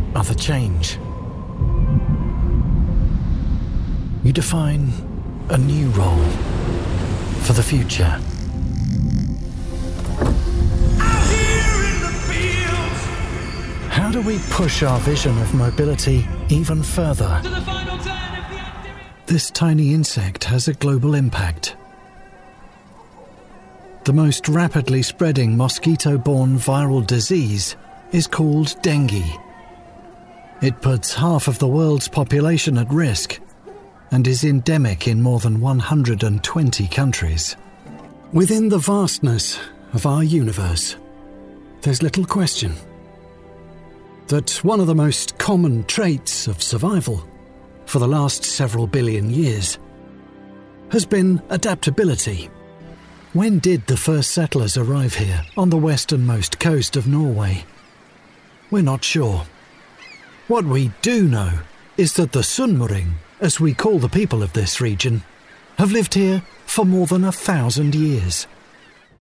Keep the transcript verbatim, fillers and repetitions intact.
are the change. You define a new role for the future. How do we push our vision of mobility even further? This tiny insect has a global impact. The most rapidly spreading mosquito-borne viral disease is called dengue. It puts half of the world's population at risk and is endemic in more than one hundred twenty countries. Within the vastness of our universe, there's little question that one of the most common traits of survival for the last several billion years has been adaptability. When did the first settlers arrive here on the westernmost coast of Norway? We're not sure. What we do know is that the Sunnmøring, as we call the people of this region, have lived here for more than a thousand years.